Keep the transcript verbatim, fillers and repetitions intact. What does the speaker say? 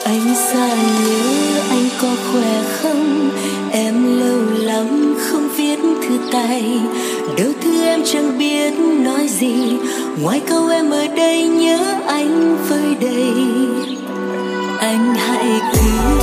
Anh xa nhớ anh có khỏe không? Em lâu lắm không viết thư tay, đâu thư em chẳng biết nói gì, ngoài câu em ở đây nhớ anh vơi đầy. Anh hãy cứ